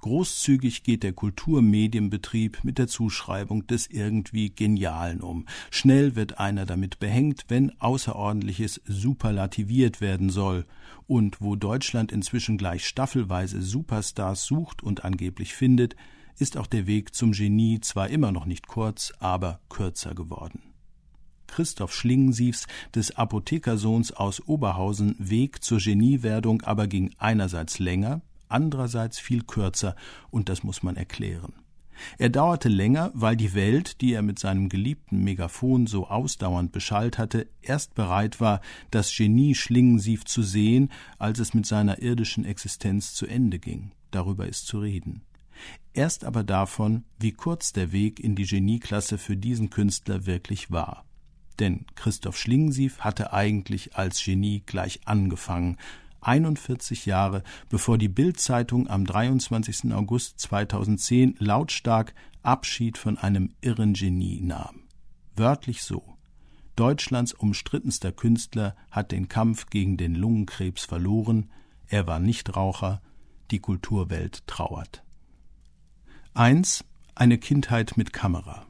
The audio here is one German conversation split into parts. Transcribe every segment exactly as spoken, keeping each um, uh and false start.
Großzügig geht der Kulturmedienbetrieb mit der Zuschreibung des irgendwie Genialen um. Schnell wird einer damit behängt, wenn Außerordentliches superlativiert werden soll. Und wo Deutschland inzwischen gleich staffelweise Superstars sucht und angeblich findet, ist auch der Weg zum Genie zwar immer noch nicht kurz, aber kürzer geworden. Christoph Schlingensiefs, des Apothekersohns aus Oberhausen, Weg zur Geniewerdung aber ging einerseits länger, andererseits viel kürzer, und das muss man erklären. Er dauerte länger, weil die Welt, die er mit seinem geliebten Megafon so ausdauernd beschallt hatte, erst bereit war, das Genie Schlingensief zu sehen, als es mit seiner irdischen Existenz zu Ende ging. Darüber ist zu reden. Erst aber davon, wie kurz der Weg in die Genieklasse für diesen Künstler wirklich war. Denn Christoph Schlingensief hatte eigentlich als Genie gleich angefangen, einundvierzig Jahre, bevor die Bild-Zeitung am dreiundzwanzigsten August zweitausendzehn lautstark Abschied von einem irren Genie nahm. Wörtlich so: Deutschlands umstrittenster Künstler hat den Kampf gegen den Lungenkrebs verloren, er war Nichtraucher, die Kulturwelt trauert. eins. Eine Kindheit mit Kamera.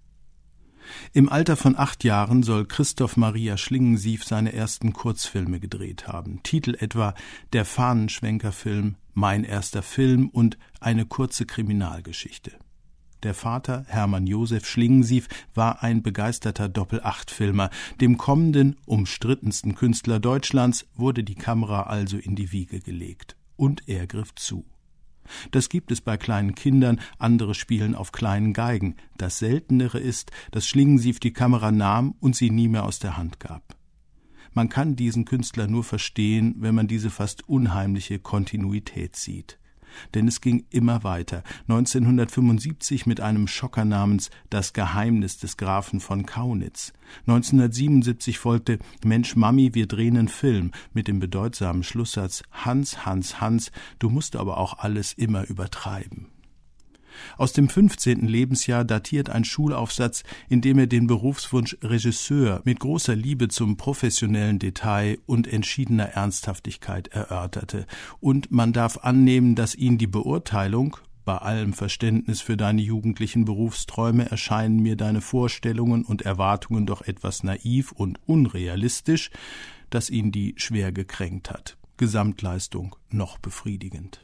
Im Alter von acht Jahren soll Christoph Maria Schlingensief seine ersten Kurzfilme gedreht haben. Titel etwa Der Fahnenschwenker-Film, Mein erster Film und Eine kurze Kriminalgeschichte. Der Vater, Hermann Josef Schlingensief, war ein begeisterter Doppel-Acht-Filmer. Dem kommenden, umstrittensten Künstler Deutschlands wurde die Kamera also in die Wiege gelegt. Und er griff zu. Das gibt es bei kleinen Kindern, andere spielen auf kleinen Geigen. Das Seltenere ist, dass Schlingensief die Kamera nahm und sie nie mehr aus der Hand gab. Man kann diesen Künstler nur verstehen, wenn man diese fast unheimliche Kontinuität sieht. Denn es ging immer weiter. neunzehnhundertfünfundsiebzig mit einem Schocker namens Das Geheimnis des Grafen von Kaunitz. neunzehnhundertsiebenundsiebzig folgte Mensch Mami, wir drehen einen Film mit dem bedeutsamen Schlusssatz Hans, Hans, Hans, du musst aber auch alles immer übertreiben. Aus dem fünfzehnten Lebensjahr datiert ein Schulaufsatz, in dem er den Berufswunsch Regisseur mit großer Liebe zum professionellen Detail und entschiedener Ernsthaftigkeit erörterte. Und man darf annehmen, dass ihn die Beurteilung, bei allem Verständnis für deine jugendlichen Berufsträume erscheinen mir deine Vorstellungen und Erwartungen doch etwas naiv und unrealistisch, dass ihn die schwer gekränkt hat. Gesamtleistung noch befriedigend.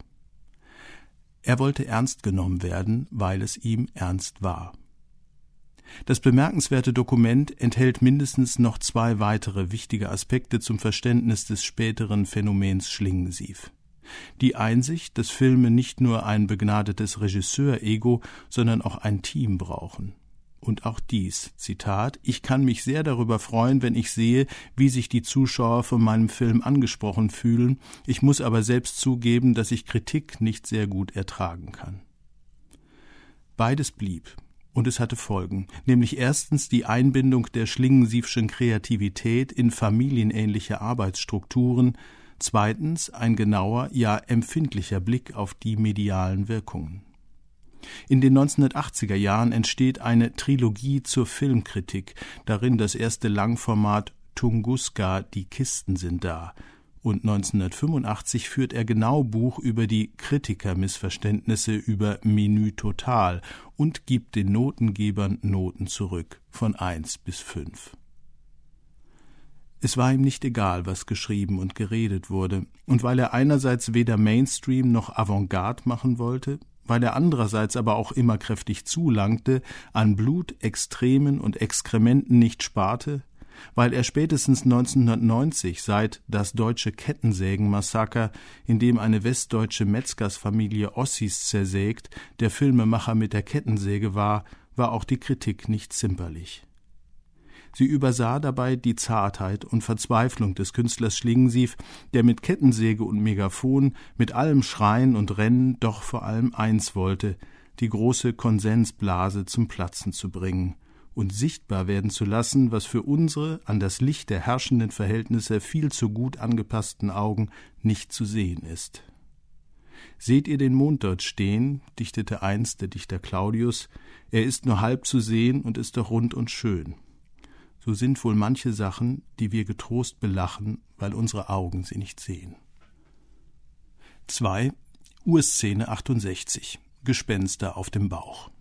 Er wollte ernst genommen werden, weil es ihm ernst war. Das bemerkenswerte Dokument enthält mindestens noch zwei weitere wichtige Aspekte zum Verständnis des späteren Phänomens Schlingensief. Die Einsicht, dass Filme nicht nur ein begnadetes Regisseur-Ego, sondern auch ein Team brauchen. Und auch dies, Zitat, ich kann mich sehr darüber freuen, wenn ich sehe, wie sich die Zuschauer von meinem Film angesprochen fühlen. Ich muss aber selbst zugeben, dass ich Kritik nicht sehr gut ertragen kann. Beides blieb. Und es hatte Folgen, nämlich erstens die Einbindung der Schlingensiefschen Kreativität in familienähnliche Arbeitsstrukturen, zweitens ein genauer, ja empfindlicher Blick auf die medialen Wirkungen. In den neunzehnhundertachtziger Jahren entsteht eine Trilogie zur Filmkritik, darin das erste Langformat Tunguska, die Kisten sind da. Und neunzehnhundertfünfundachtzig führt er genau Buch über die Kritikermissverständnisse über Menü Total und gibt den Notengebern Noten zurück, von eins bis fünf. Es war ihm nicht egal, was geschrieben und geredet wurde, und weil er einerseits weder Mainstream noch Avantgarde machen wollte, weil er andererseits aber auch immer kräftig zulangte, an Blut, Extremen und Exkrementen nicht sparte, weil er spätestens neunzehnhundertneunzig seit Das deutsche Kettensägen-Massaker, in dem eine westdeutsche Metzgersfamilie Ossis zersägt, der Filmemacher mit der Kettensäge war, war auch die Kritik nicht zimperlich. Sie übersah dabei die Zartheit und Verzweiflung des Künstlers Schlingensief, der mit Kettensäge und Megafon, mit allem Schreien und Rennen doch vor allem eins wollte, die große Konsensblase zum Platzen zu bringen und sichtbar werden zu lassen, was für unsere an das Licht der herrschenden Verhältnisse viel zu gut angepassten Augen nicht zu sehen ist. »Seht ihr den Mond dort stehen?« dichtete einst der Dichter Claudius, »er ist nur halb zu sehen und ist doch rund und schön.« So sind wohl manche Sachen, die wir getrost belachen, weil unsere Augen sie nicht sehen. zwei. Urszene achtundsechzig. Gespenster auf dem Bauch.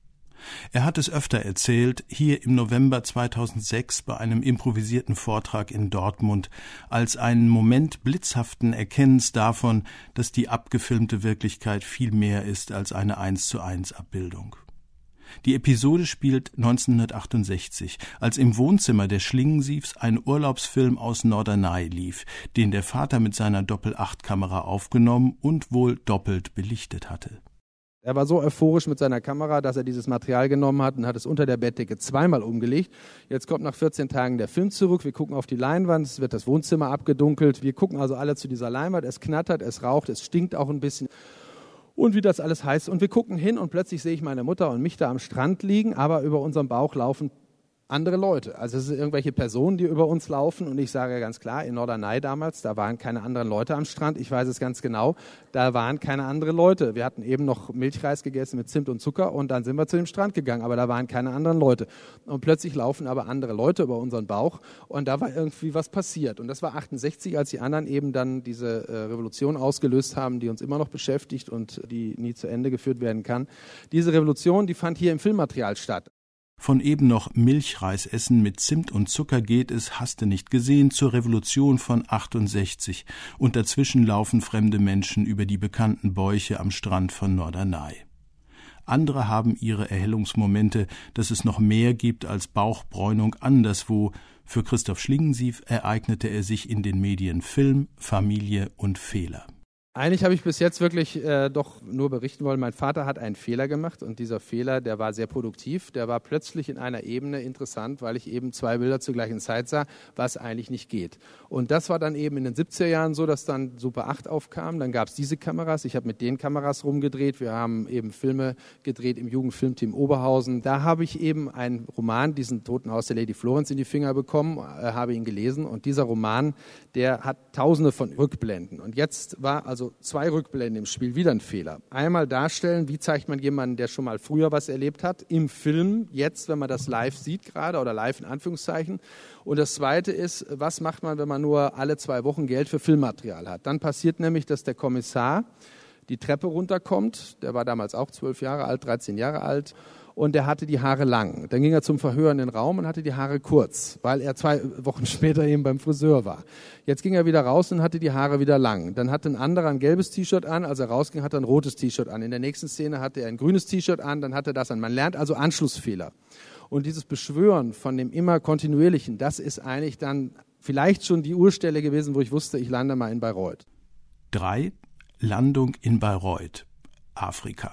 Er hat es öfter erzählt, hier im November zweitausendsechs bei einem improvisierten Vortrag in Dortmund, als einen Moment blitzhaften Erkennens davon, dass die abgefilmte Wirklichkeit viel mehr ist als eine eins zu eins Abbildung. Die Episode spielt neunzehnhundertachtundsechzig, als im Wohnzimmer der Schlingensiefs ein Urlaubsfilm aus Norderney lief, den der Vater mit seiner Doppel acht Kamera aufgenommen und wohl doppelt belichtet hatte. Er war so euphorisch mit seiner Kamera, dass er dieses Material genommen hat und hat es unter der Bettdecke zweimal umgelegt. Jetzt kommt nach vierzehn Tagen der Film zurück. Wir gucken auf die Leinwand, es wird das Wohnzimmer abgedunkelt. Wir gucken also alle zu dieser Leinwand. Es knattert, es raucht, es stinkt auch ein bisschen. Und wie das alles heißt. Und wir gucken hin und plötzlich sehe ich meine Mutter und mich da am Strand liegen, aber über unserem Bauch laufen andere Leute. Also es sind irgendwelche Personen, die über uns laufen und ich sage ganz klar, in Norderney damals, da waren keine anderen Leute am Strand, ich weiß es ganz genau, da waren keine anderen Leute. Wir hatten eben noch Milchreis gegessen mit Zimt und Zucker und dann sind wir zu dem Strand gegangen, aber da waren keine anderen Leute. Und plötzlich laufen aber andere Leute über unseren Bauch und da war irgendwie was passiert. Und das war achtundsechzig, als die anderen eben dann diese äh, Revolution ausgelöst haben, die uns immer noch beschäftigt und die nie zu Ende geführt werden kann. Diese Revolution, die fand hier im Filmmaterial statt. Von eben noch Milchreisessen mit Zimt und Zucker geht es, hast du nicht gesehen, zur Revolution von achtundsechzig und dazwischen laufen fremde Menschen über die bekannten Bäuche am Strand von Norderney. Andere haben ihre Erhellungsmomente, dass es noch mehr gibt als Bauchbräunung anderswo. Für Christoph Schlingensief ereignete er sich in den Medien Film, Familie und Fehler. Eigentlich habe ich bis jetzt wirklich äh, doch nur berichten wollen, mein Vater hat einen Fehler gemacht und dieser Fehler, der war sehr produktiv, der war plötzlich in einer Ebene interessant, weil ich eben zwei Bilder zur gleichen Zeit sah, was eigentlich nicht geht. Und das war dann eben in den siebziger Jahren so, dass dann Super acht aufkam, dann gab es diese Kameras, ich habe mit den Kameras rumgedreht, wir haben eben Filme gedreht im Jugendfilmteam Oberhausen. Da habe ich eben einen Roman, diesen Toten Haus der Lady Florence, in die Finger bekommen, äh, habe ihn gelesen und dieser Roman, der hat tausende von Rückblenden und jetzt war also zwei Rückblenden im Spiel, wieder ein Fehler. Einmal darstellen, wie zeigt man jemanden, der schon mal früher was erlebt hat, im Film, jetzt, wenn man das live sieht gerade oder live in Anführungszeichen. Und das Zweite ist, was macht man, wenn man nur alle zwei Wochen Geld für Filmmaterial hat? Dann passiert nämlich, dass der Kommissar die Treppe runterkommt, der war damals auch zwölf Jahre alt, dreizehn Jahre alt, und der hatte die Haare lang. Dann ging er zum Verhör in den Raum und hatte die Haare kurz, weil er zwei Wochen später eben beim Friseur war. Jetzt ging er wieder raus und hatte die Haare wieder lang. Dann hatte ein anderer ein gelbes T-Shirt an, als er rausging, hatte er ein rotes T-Shirt an. In der nächsten Szene hatte er ein grünes T-Shirt an, dann hatte er das an. Man lernt also Anschlussfehler. Und dieses Beschwören von dem immer Kontinuierlichen, das ist eigentlich dann vielleicht schon die Urstelle gewesen, wo ich wusste, ich lande mal in Bayreuth. drei. Landung in Bayreuth, Afrika.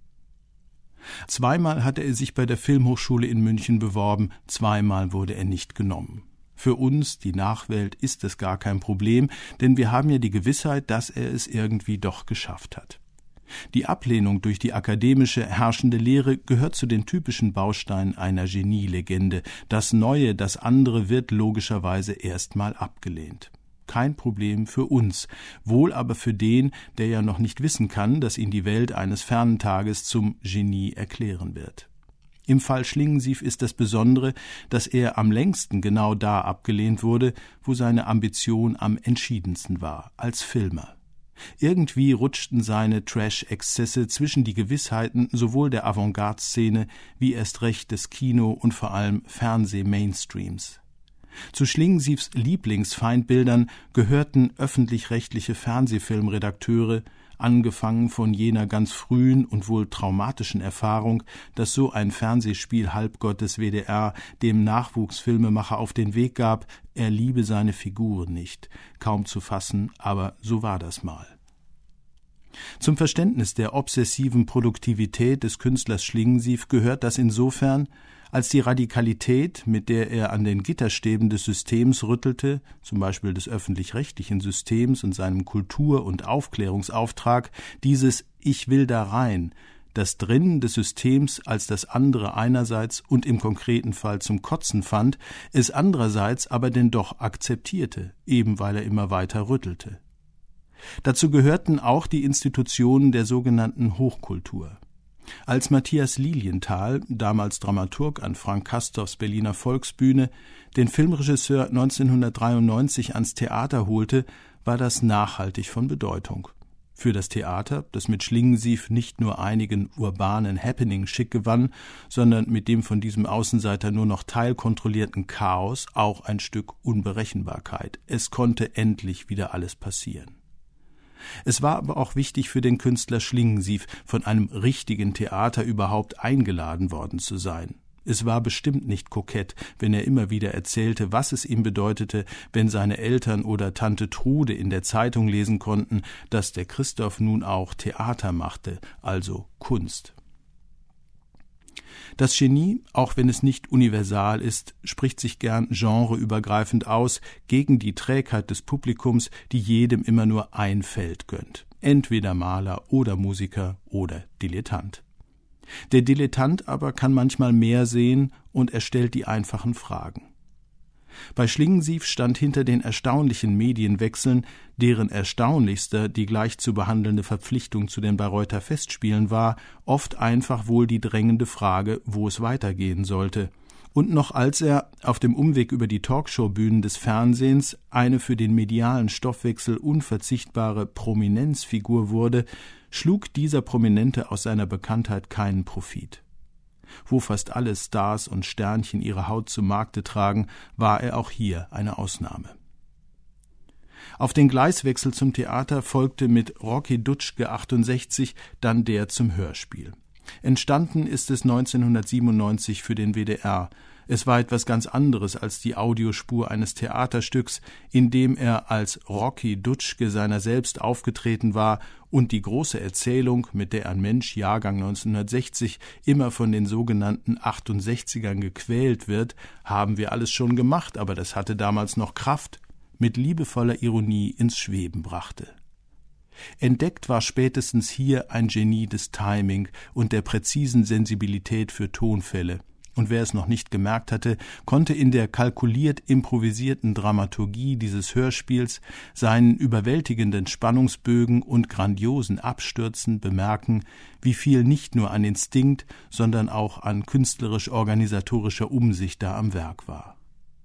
Zweimal hatte er sich bei der Filmhochschule in München beworben, zweimal wurde er nicht genommen. Für uns, die Nachwelt, ist es gar kein Problem, denn wir haben ja die Gewissheit, dass er es irgendwie doch geschafft hat. Die Ablehnung durch die akademische herrschende Lehre gehört zu den typischen Bausteinen einer Genielegende. Das Neue, das andere wird logischerweise erstmal abgelehnt. Kein Problem für uns, wohl aber für den, der ja noch nicht wissen kann, dass ihn die Welt eines fernen Tages zum Genie erklären wird. Im Fall Schlingensief ist das Besondere, dass er am längsten genau da abgelehnt wurde, wo seine Ambition am entschiedensten war, als Filmer. Irgendwie rutschten seine Trash-Exzesse zwischen die Gewissheiten sowohl der Avantgarde-Szene wie erst recht des Kino- und vor allem Fernseh-Mainstreams. Zu Schlingensiefs Lieblingsfeindbildern gehörten öffentlich-rechtliche Fernsehfilmredakteure, angefangen von jener ganz frühen und wohl traumatischen Erfahrung, dass so ein Fernsehspiel-Halbgott des W D R dem Nachwuchsfilmemacher auf den Weg gab, er liebe seine Figuren nicht. Kaum zu fassen, aber so war das mal. Zum Verständnis der obsessiven Produktivität des Künstlers Schlingensief gehört das insofern, als die Radikalität, mit der er an den Gitterstäben des Systems rüttelte, zum Beispiel des öffentlich-rechtlichen Systems und seinem Kultur- und Aufklärungsauftrag, dieses »Ich will da rein«, das Drinnen des Systems als das andere einerseits und im konkreten Fall zum Kotzen fand, es andererseits aber denn doch akzeptierte, eben weil er immer weiter rüttelte. Dazu gehörten auch die Institutionen der sogenannten Hochkultur. Als Matthias Lilienthal, damals Dramaturg an Frank Castorfs Berliner Volksbühne, den Filmregisseur neunzehnhundertdreiundneunzig ans Theater holte, war das nachhaltig von Bedeutung. Für das Theater, das mit Schlingensief nicht nur einigen urbanen Happening schick gewann, sondern mit dem von diesem Außenseiter nur noch teilkontrollierten Chaos auch ein Stück Unberechenbarkeit. Es konnte endlich wieder alles passieren. Es war aber auch wichtig für den Künstler Schlingensief, von einem richtigen Theater überhaupt eingeladen worden zu sein. Es war bestimmt nicht kokett, wenn er immer wieder erzählte, was es ihm bedeutete, wenn seine Eltern oder Tante Trude in der Zeitung lesen konnten, dass der Christoph nun auch Theater machte, also Kunst. Das Genie, auch wenn es nicht universal ist, spricht sich gern genreübergreifend aus gegen die Trägheit des Publikums, die jedem immer nur ein Feld gönnt. Entweder Maler oder Musiker oder Dilettant. Der Dilettant aber kann manchmal mehr sehen und er stellt die einfachen Fragen. Bei Schlingensief stand hinter den erstaunlichen Medienwechseln, deren erstaunlichster die gleich zu behandelnde Verpflichtung zu den Bayreuther Festspielen war, oft einfach wohl die drängende Frage, wo es weitergehen sollte. Und noch als er auf dem Umweg über die Talkshow-Bühnen des Fernsehens eine für den medialen Stoffwechsel unverzichtbare Prominenzfigur wurde, schlug dieser Prominente aus seiner Bekanntheit keinen Profit. Wo fast alle Stars und Sternchen ihre Haut zu Markte tragen, war er auch hier eine Ausnahme. Auf den Gleiswechsel zum Theater folgte mit Rocky Dutschke achtundsechzig dann der zum Hörspiel. Entstanden ist es neunzehnhundertsiebenundneunzig für den W D R. Es war etwas ganz anderes als die Audiospur eines Theaterstücks, in dem er als Rocky Dutschke seiner selbst aufgetreten war und die große Erzählung, mit der ein Mensch Jahrgang neunzehnhundertsechzig immer von den sogenannten achtundsechzigern gequält wird, haben wir alles schon gemacht, aber das hatte damals noch Kraft, mit liebevoller Ironie ins Schweben brachte. Entdeckt war spätestens hier ein Genie des Timing und der präzisen Sensibilität für Tonfälle. Und wer es noch nicht gemerkt hatte, konnte in der kalkuliert improvisierten Dramaturgie dieses Hörspiels, seinen überwältigenden Spannungsbögen und grandiosen Abstürzen bemerken, wie viel nicht nur an Instinkt, sondern auch an künstlerisch-organisatorischer Umsicht da am Werk war.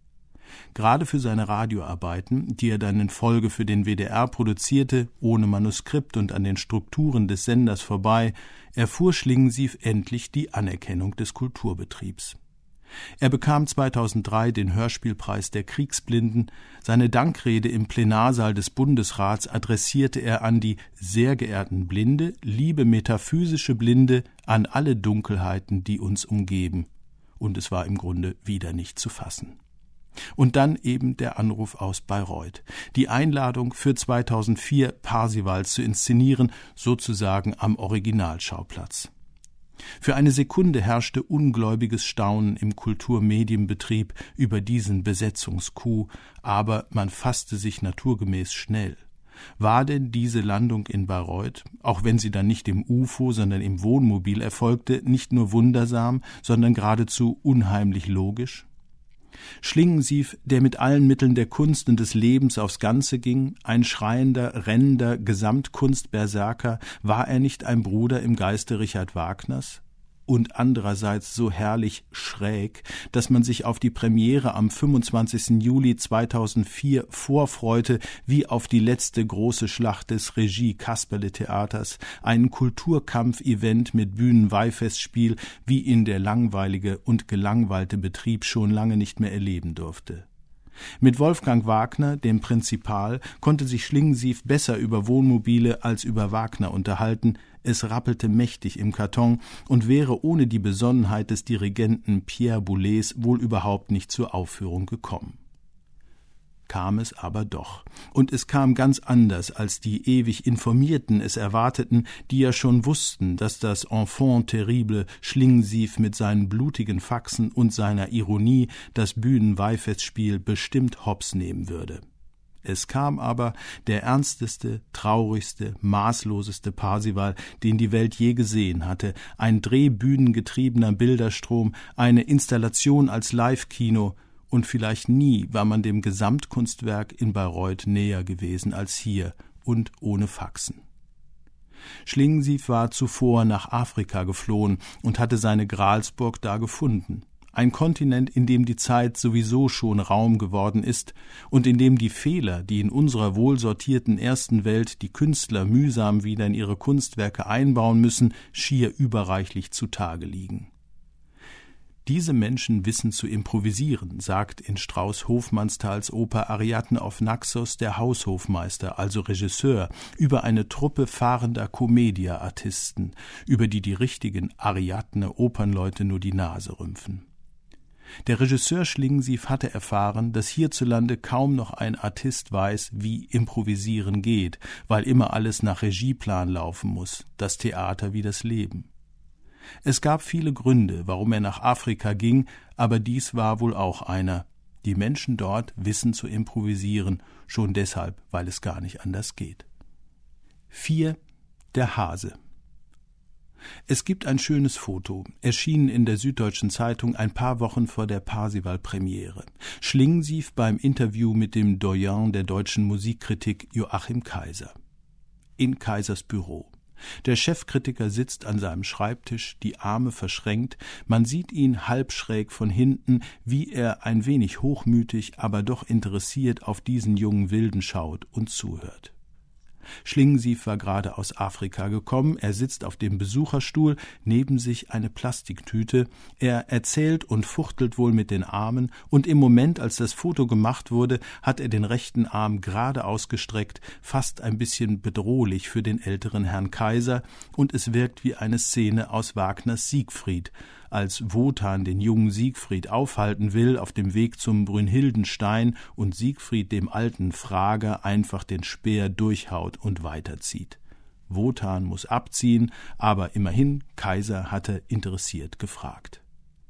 Gerade für seine Radioarbeiten, die er dann in Folge für den W D R produzierte, ohne Manuskript und an den Strukturen des Senders vorbei, erfuhr Schlingensief endlich die Anerkennung des Kulturbetriebs. Er bekam zweitausenddrei den Hörspielpreis der Kriegsblinden. Seine Dankrede im Plenarsaal des Bundesrats adressierte er an die sehr geehrten Blinde, liebe metaphysische Blinde, an alle Dunkelheiten, die uns umgeben. Und es war im Grunde wieder nicht zu fassen. Und dann eben der Anruf aus Bayreuth. Die Einladung für zweitausendvier Parsifals zu inszenieren, sozusagen am Originalschauplatz. Für eine Sekunde herrschte ungläubiges Staunen im Kulturmedienbetrieb über diesen Besetzungscoup, aber man fasste sich naturgemäß schnell. War denn diese Landung in Bayreuth, auch wenn sie dann nicht im U F O, sondern im Wohnmobil erfolgte, nicht nur wundersam, sondern geradezu unheimlich logisch? Schlingensief, der mit allen Mitteln der Kunst und des Lebens aufs Ganze ging, ein schreiender, rennender Gesamtkunstberserker, war er nicht ein Bruder im Geiste Richard Wagners? Und andererseits so herrlich schräg, dass man sich auf die Premiere am fünfundzwanzigsten Juli zweitausendvier vorfreute, wie auf die letzte große Schlacht des Regie-Kasperle-Theaters, einen Kulturkampf-Event mit Bühnenweihfestspiel, wie ihn der langweilige und gelangweilte Betrieb schon lange nicht mehr erleben durfte. Mit Wolfgang Wagner, dem Prinzipal, konnte sich Schlingensief besser über Wohnmobile als über Wagner unterhalten. Es rappelte mächtig im Karton und wäre ohne die Besonnenheit des Dirigenten Pierre Boulez wohl überhaupt nicht zur Aufführung gekommen. Kam es aber doch. Und es kam ganz anders, als die ewig Informierten es erwarteten, die ja schon wussten, dass das Enfant terrible Schlingensief mit seinen blutigen Faxen und seiner Ironie das Bühnenweihfestspiel bestimmt hops nehmen würde. Es kam aber der ernsteste, traurigste, maßloseste Parsival, den die Welt je gesehen hatte, ein drehbühnengetriebener Bilderstrom, eine Installation als Live-Kino, und vielleicht nie war man dem Gesamtkunstwerk in Bayreuth näher gewesen als hier und ohne Faxen. Schlingensief war zuvor nach Afrika geflohen und hatte seine Gralsburg da gefunden. Ein Kontinent, in dem die Zeit sowieso schon Raum geworden ist und in dem die Fehler, die in unserer wohlsortierten ersten Welt die Künstler mühsam wieder in ihre Kunstwerke einbauen müssen, schier überreichlich zutage liegen. Diese Menschen wissen zu improvisieren, sagt in Strauß-Hofmannsthals Oper Ariadne auf Naxos der Haushofmeister, also Regisseur, über eine Truppe fahrender Comedia-Artisten, über die die richtigen Ariadne-Opernleute nur die Nase rümpfen. Der Regisseur Schlingensief hatte erfahren, dass hierzulande kaum noch ein Artist weiß, wie improvisieren geht, weil immer alles nach Regieplan laufen muss, das Theater wie das Leben. Es gab viele Gründe, warum er nach Afrika ging, aber dies war wohl auch einer. Die Menschen dort wissen zu improvisieren, schon deshalb, weil es gar nicht anders geht. vier. Der Hase. Es gibt ein schönes Foto, erschienen in der Süddeutschen Zeitung ein paar Wochen vor der Parsival-Premiere. Schlingensief beim Interview mit dem Doyen der deutschen Musikkritik Joachim Kaiser. In Kaisers Büro. Der Chefkritiker sitzt an seinem Schreibtisch, die Arme verschränkt, man sieht ihn halb schräg von hinten, wie er ein wenig hochmütig, aber doch interessiert auf diesen jungen Wilden schaut und zuhört. Schlingensief war gerade aus Afrika gekommen, er sitzt auf dem Besucherstuhl, neben sich eine Plastiktüte, er erzählt und fuchtelt wohl mit den Armen, und im Moment, als das Foto gemacht wurde, hat er den rechten Arm gerade ausgestreckt, fast ein bisschen bedrohlich für den älteren Herrn Kaiser, und es wirkt wie eine Szene aus Wagners Siegfried, als Wotan den jungen Siegfried aufhalten will auf dem Weg zum Brünnhildenstein und Siegfried dem alten Frager einfach den Speer durchhaut und weiterzieht. Wotan muss abziehen, aber immerhin, Kaiser hatte interessiert gefragt.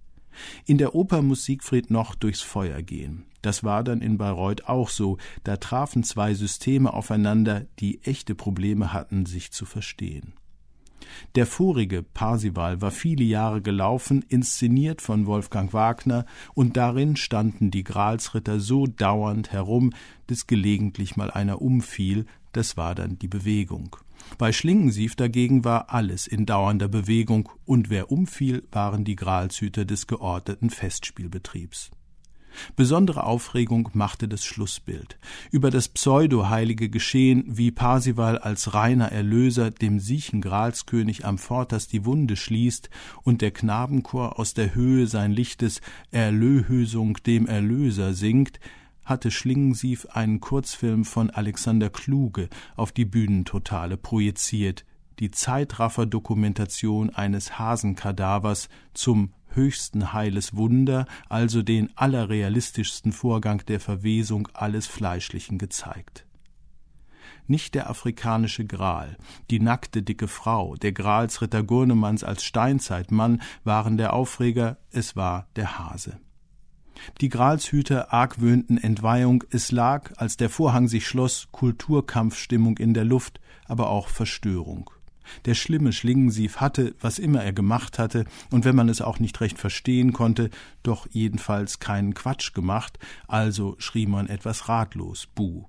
In der Oper muss Siegfried noch durchs Feuer gehen. Das war dann in Bayreuth auch so, da trafen zwei Systeme aufeinander, die echte Probleme hatten, sich zu verstehen. Der vorige Parsival war viele Jahre gelaufen, inszeniert von Wolfgang Wagner, und darin standen die Gralsritter so dauernd herum, dass gelegentlich mal einer umfiel, das war dann die Bewegung. Bei Schlingensief dagegen war alles in dauernder Bewegung, und wer umfiel, waren die Gralshüter des geordneten Festspielbetriebs. Besondere Aufregung machte das Schlussbild. Über das pseudo-heilige Geschehen, wie Parsival als reiner Erlöser dem siechen Gralskönig Amfortas die Wunde schließt und der Knabenchor aus der Höhe sein Lichtes Erlöhösung dem Erlöser singt, hatte Schlingensief einen Kurzfilm von Alexander Kluge auf die Bühnentotale projiziert, die Zeitraffer-Dokumentation eines Hasenkadavers zum höchsten heiles Wunder, also den allerrealistischsten Vorgang der Verwesung alles Fleischlichen gezeigt. Nicht der afrikanische Gral, die nackte dicke Frau, der Gralsritter Gurnemanns als Steinzeitmann waren der Aufreger, es war der Hase. Die Gralshüter argwöhnten Entweihung, es lag, als der Vorhang sich schloss, Kulturkampfstimmung in der Luft, aber auch Verstörung. Der schlimme Schlingensief hatte, was immer er gemacht hatte, und wenn man es auch nicht recht verstehen konnte, doch jedenfalls keinen Quatsch gemacht, also schrie man etwas ratlos, Buh.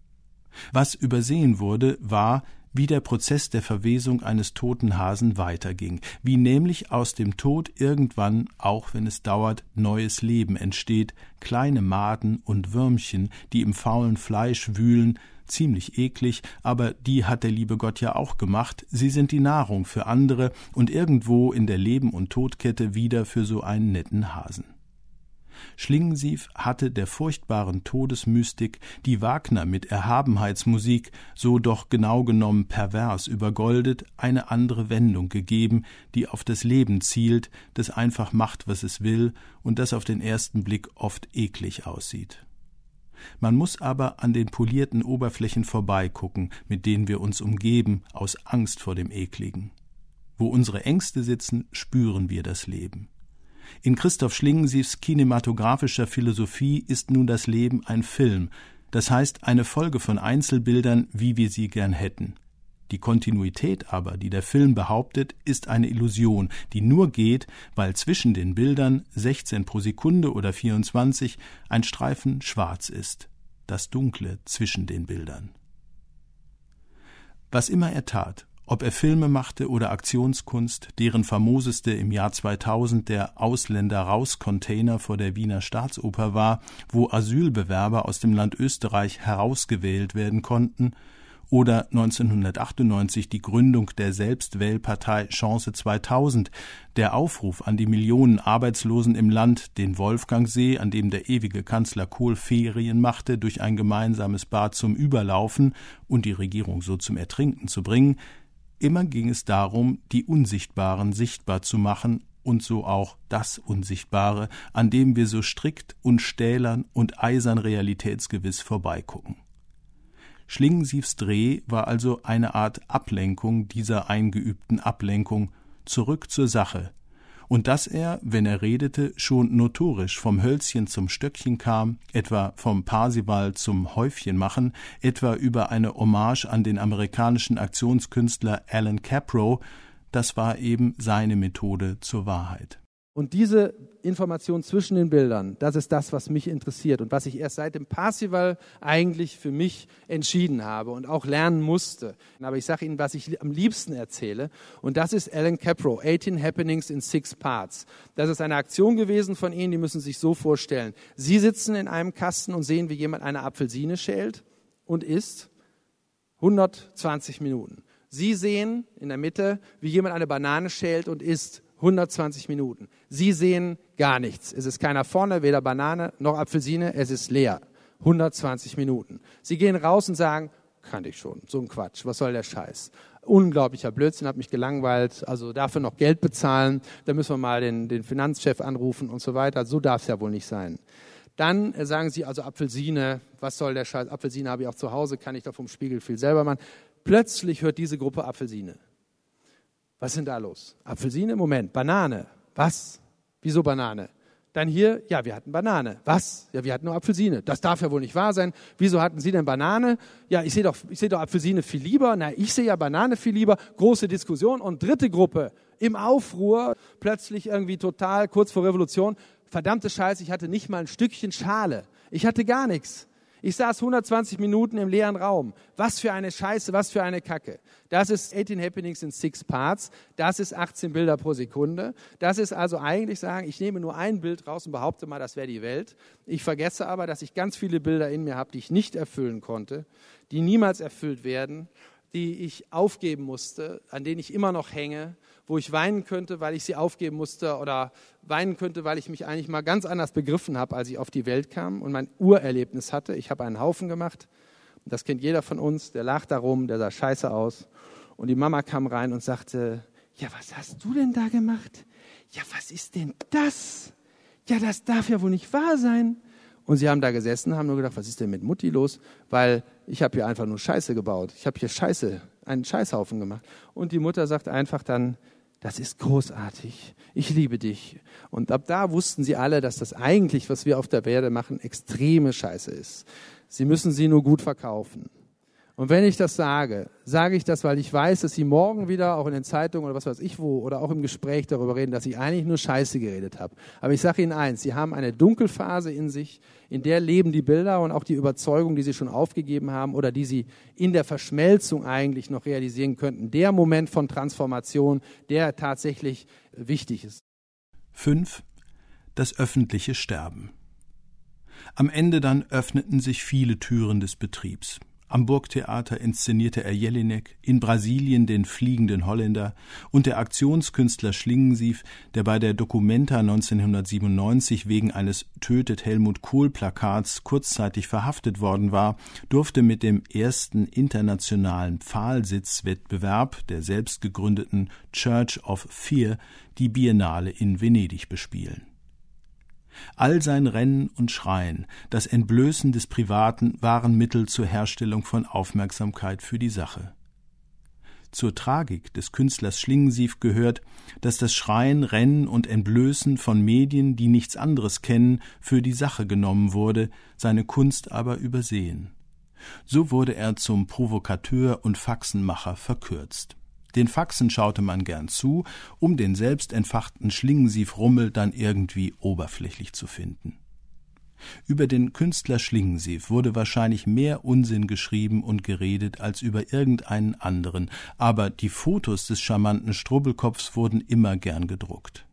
Was übersehen wurde, war, wie der Prozess der Verwesung eines toten Hasen weiterging, wie nämlich aus dem Tod irgendwann, auch wenn es dauert, neues Leben entsteht, kleine Maden und Würmchen, die im faulen Fleisch wühlen, ziemlich eklig, aber die hat der liebe Gott ja auch gemacht, sie sind die Nahrung für andere und irgendwo in der Leben- und Todkette wieder für so einen netten Hasen. Schlingensief hatte der furchtbaren Todesmystik, die Wagner mit Erhabenheitsmusik, so doch genau genommen pervers übergoldet, eine andere Wendung gegeben, die auf das Leben zielt, das einfach macht, was es will und das auf den ersten Blick oft eklig aussieht. Man muss aber an den polierten Oberflächen vorbeigucken, mit denen wir uns umgeben, aus Angst vor dem Ekligen. Wo unsere Ängste sitzen, spüren wir das Leben. In Christoph Schlingensiefs kinematografischer Philosophie ist nun das Leben ein Film, das heißt eine Folge von Einzelbildern, wie wir sie gern hätten. Die Kontinuität aber, die der Film behauptet, ist eine Illusion, die nur geht, weil zwischen den Bildern, sechzehn pro Sekunde oder vierundzwanzig, ein Streifen schwarz ist, das Dunkle zwischen den Bildern. Was immer er tat, Ob er Filme machte oder Aktionskunst, deren famoseste im Jahr zweitausend der Ausländer-Raus-Container vor der Wiener Staatsoper war, wo Asylbewerber aus dem Land Österreich herausgewählt werden konnten, oder neunzehnhundertachtundneunzig die Gründung der Selbstwählpartei Chance zweitausend, der Aufruf an die Millionen Arbeitslosen im Land, den Wolfgangsee, an dem der ewige Kanzler Kohl Ferien machte, durch ein gemeinsames Bad zum Überlaufen und die Regierung so zum Ertrinken zu bringen. Immer ging es darum, die Unsichtbaren sichtbar zu machen und so auch das Unsichtbare, an dem wir so strikt und stählern und eisern realitätsgewiss vorbeigucken. Schlingensiefs Dreh war also eine Art Ablenkung dieser eingeübten Ablenkung, zurück zur Sache. Und dass er, wenn er redete, schon notorisch vom Hölzchen zum Stöckchen kam, etwa vom Parsival zum Häufchen machen, etwa über eine Hommage an den amerikanischen Aktionskünstler Alan Caprow, das war eben seine Methode zur Wahrheit. Und diese Information zwischen den Bildern, das ist das, was mich interessiert und was ich erst seit dem Parsival eigentlich für mich entschieden habe und auch lernen musste. Aber ich sage Ihnen, was ich am liebsten erzähle, und das ist Alan Caprow, achtzehn Happenings in Six Parts. Das ist eine Aktion gewesen von Ihnen, die müssen Sie sich so vorstellen. Sie sitzen in einem Kasten und sehen, wie jemand eine Apfelsine schält und isst hundertzwanzig Minuten. Sie sehen in der Mitte, wie jemand eine Banane schält und isst hundertzwanzig Minuten. Sie sehen gar nichts. Es ist keiner vorne, weder Banane noch Apfelsine, es ist leer. hundertzwanzig Minuten. Sie gehen raus und sagen, kannte ich schon, so ein Quatsch, was soll der Scheiß? Unglaublicher Blödsinn, hat mich gelangweilt, also dafür noch Geld bezahlen, da müssen wir mal den, den Finanzchef anrufen und so weiter, so darf es ja wohl nicht sein. Dann äh, sagen Sie also Apfelsine, was soll der Scheiß? Apfelsine habe ich auch zu Hause, kann ich doch vom Spiegel viel selber machen. Plötzlich hört diese Gruppe Apfelsine. Was ist denn da los? Apfelsine? Moment. Banane. Was? Wieso Banane? Dann hier, ja, wir hatten Banane. Was? Ja, wir hatten nur Apfelsine. Das darf ja wohl nicht wahr sein. Wieso hatten Sie denn Banane? Ja, ich sehe doch, ich sehe doch Apfelsine viel lieber. Na, ich sehe ja Banane viel lieber. Große Diskussion. Und dritte Gruppe im Aufruhr, plötzlich irgendwie total kurz vor Revolution. Verdammte Scheiße, ich hatte nicht mal ein Stückchen Schale. Ich hatte gar nichts. Ich saß hundertzwanzig Minuten im leeren Raum. Was für eine Scheiße, was für eine Kacke. Das ist achtzehn Happenings in Six Parts. Das ist achtzehn Bilder pro Sekunde. Das ist also eigentlich sagen, ich nehme nur ein Bild raus und behaupte mal, das wäre die Welt. Ich vergesse aber, dass ich ganz viele Bilder in mir habe, die ich nicht erfüllen konnte, die niemals erfüllt werden, die ich aufgeben musste, an denen ich immer noch hänge, wo ich weinen könnte, weil ich sie aufgeben musste oder weinen könnte, weil ich mich eigentlich mal ganz anders begriffen habe, als ich auf die Welt kam und mein Urerlebnis hatte. Ich habe einen Haufen gemacht, das kennt jeder von uns, der lag da rum, der sah scheiße aus und die Mama kam rein und sagte, ja, was hast du denn da gemacht? Ja, was ist denn das? Ja, das darf ja wohl nicht wahr sein. Und sie haben da gesessen, haben nur gedacht, was ist denn mit Mutti los? Weil ich habe hier einfach nur Scheiße gebaut. Ich habe hier Scheiße, einen Scheißhaufen gemacht. Und die Mutter sagt einfach dann, das ist großartig, ich liebe dich. Und ab da wussten sie alle, dass das eigentlich, was wir auf der Erde machen, extreme Scheiße ist. Sie müssen sie nur gut verkaufen. Und wenn ich das sage, sage ich das, weil ich weiß, dass Sie morgen wieder, auch in den Zeitungen oder was weiß ich wo, oder auch im Gespräch darüber reden, dass ich eigentlich nur Scheiße geredet habe. Aber ich sage Ihnen eins, Sie haben eine Dunkelphase in sich, in der leben die Bilder und auch die Überzeugung, die Sie schon aufgegeben haben oder die Sie in der Verschmelzung eigentlich noch realisieren könnten. Der Moment von Transformation, der tatsächlich wichtig ist. fünf. Das öffentliche Sterben. Am Ende dann öffneten sich viele Türen des Betriebs. Am Burgtheater inszenierte er Jelinek, in Brasilien den fliegenden Holländer und der Aktionskünstler Schlingensief, der bei der Documenta neunzehnhundertsiebenundneunzig wegen eines »Tötet Helmut Kohl«-Plakats kurzzeitig verhaftet worden war, durfte mit dem ersten internationalen Pfahlsitzwettbewerb der selbst gegründeten Church of Fear die Biennale in Venedig bespielen. All sein Rennen und Schreien, das Entblößen des Privaten waren Mittel zur Herstellung von Aufmerksamkeit für die Sache. Zur Tragik des Künstlers Schlingensief gehört, dass das Schreien, Rennen und Entblößen von Medien, die nichts anderes kennen, für die Sache genommen wurde, seine Kunst aber übersehen. So wurde er zum Provokateur und Faxenmacher verkürzt. Den Faxen schaute man gern zu, um den selbst entfachten Schlingensief-Rummel dann irgendwie oberflächlich zu finden. Über den Künstler Schlingensief wurde wahrscheinlich mehr Unsinn geschrieben und geredet als über irgendeinen anderen, aber die Fotos des charmanten Strubbelkopfs wurden immer gern gedruckt.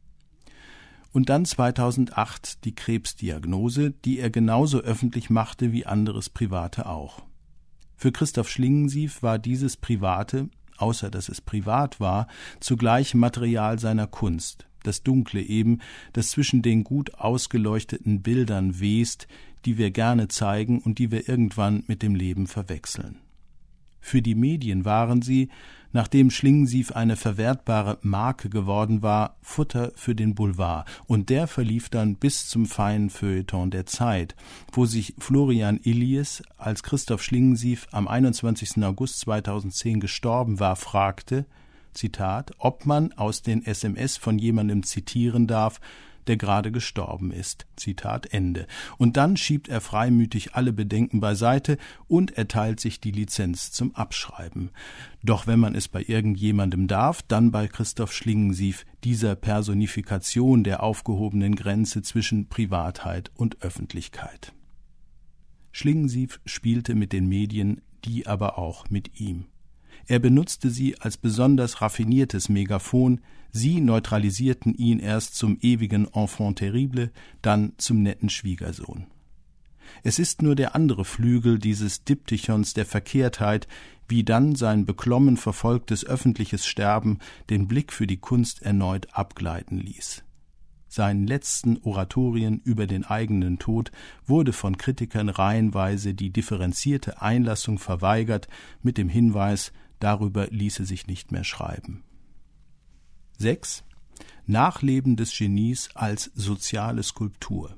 Und dann zweitausendacht die Krebsdiagnose, die er genauso öffentlich machte wie anderes Private auch. Für Christoph Schlingensief war dieses Private, außer dass es privat war, zugleich Material seiner Kunst. Das Dunkle eben, das zwischen den gut ausgeleuchteten Bildern west, die wir gerne zeigen und die wir irgendwann mit dem Leben verwechseln. Für die Medien waren sie, nachdem Schlingensief eine verwertbare Marke geworden war, Futter für den Boulevard, und der verlief dann bis zum feinen Feuilleton der Zeit, wo sich Florian Illies, als Christoph Schlingensief am einundzwanzigsten August zweitausendzehn gestorben war, fragte, Zitat, ob man aus den S M S von jemandem zitieren darf, der gerade gestorben ist. Zitat Ende. Und dann schiebt er freimütig alle Bedenken beiseite und erteilt sich die Lizenz zum Abschreiben. Doch wenn man es bei irgendjemandem darf, dann bei Christoph Schlingensief, dieser Personifikation der aufgehobenen Grenze zwischen Privatheit und Öffentlichkeit. Schlingensief spielte mit den Medien, die aber auch mit ihm. Er benutzte sie als besonders raffiniertes Megafon, sie neutralisierten ihn erst zum ewigen Enfant terrible, dann zum netten Schwiegersohn. Es ist nur der andere Flügel dieses Diptychons der Verkehrtheit, wie dann sein beklommen verfolgtes öffentliches Sterben den Blick für die Kunst erneut abgleiten ließ. Seinen letzten Oratorien über den eigenen Tod wurde von Kritikern reihenweise die differenzierte Einlassung verweigert, mit dem Hinweis, darüber ließe sich nicht mehr schreiben. sechs. Nachleben des Genies als soziale Skulptur.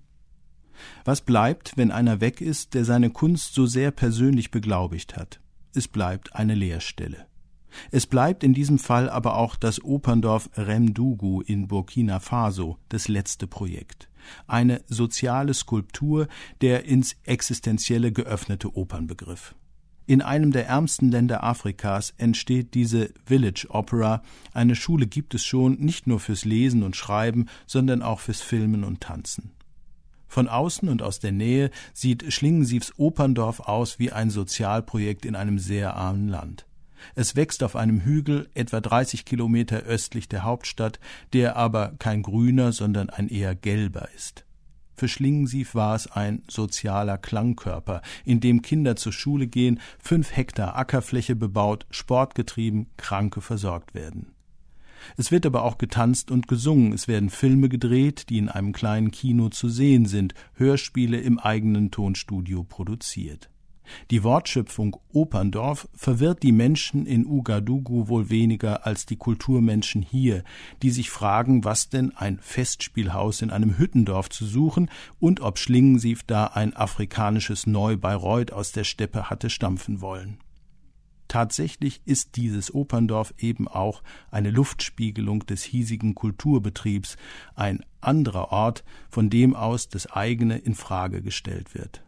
Was bleibt, wenn einer weg ist, der seine Kunst so sehr persönlich beglaubigt hat? Es bleibt eine Leerstelle. Es bleibt in diesem Fall aber auch das Operndorf Remdougou in Burkina Faso, das letzte Projekt. Eine soziale Skulptur, der ins Existenzielle geöffnete Opernbegriff. In einem der ärmsten Länder Afrikas entsteht diese Village Opera. Eine Schule gibt es schon, nicht nur fürs Lesen und Schreiben, sondern auch fürs Filmen und Tanzen. Von außen und aus der Nähe sieht Schlingensiefs Operndorf aus wie ein Sozialprojekt in einem sehr armen Land. Es wächst auf einem Hügel etwa dreißig Kilometer östlich der Hauptstadt, der aber kein grüner, sondern ein eher gelber ist. Für Schlingensief war es ein sozialer Klangkörper, in dem Kinder zur Schule gehen, fünf Hektar Ackerfläche bebaut, Sport getrieben, Kranke versorgt werden. Es wird aber auch getanzt und gesungen, es werden Filme gedreht, die in einem kleinen Kino zu sehen sind, Hörspiele im eigenen Tonstudio produziert. Die Wortschöpfung Operndorf verwirrt die Menschen in Ouagadougou wohl weniger als die Kulturmenschen hier, die sich fragen, was denn ein Festspielhaus in einem Hüttendorf zu suchen und ob Schlingensief da ein afrikanisches Neu-Bayreuth aus der Steppe hatte stampfen wollen. Tatsächlich ist dieses Operndorf eben auch eine Luftspiegelung des hiesigen Kulturbetriebs, ein anderer Ort, von dem aus das eigene in Frage gestellt wird.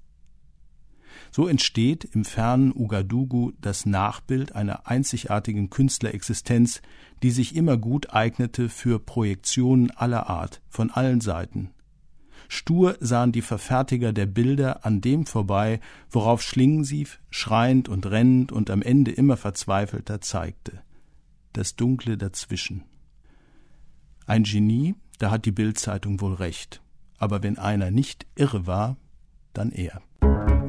So entsteht im fernen Ouagadougou das Nachbild einer einzigartigen Künstlerexistenz, die sich immer gut eignete für Projektionen aller Art, von allen Seiten. Stur sahen die Verfertiger der Bilder an dem vorbei, worauf Schlingensief, schreiend und rennend und am Ende immer verzweifelter zeigte. Das Dunkle dazwischen. Ein Genie, da hat die Bild-Zeitung wohl recht. Aber wenn einer nicht irre war, dann er.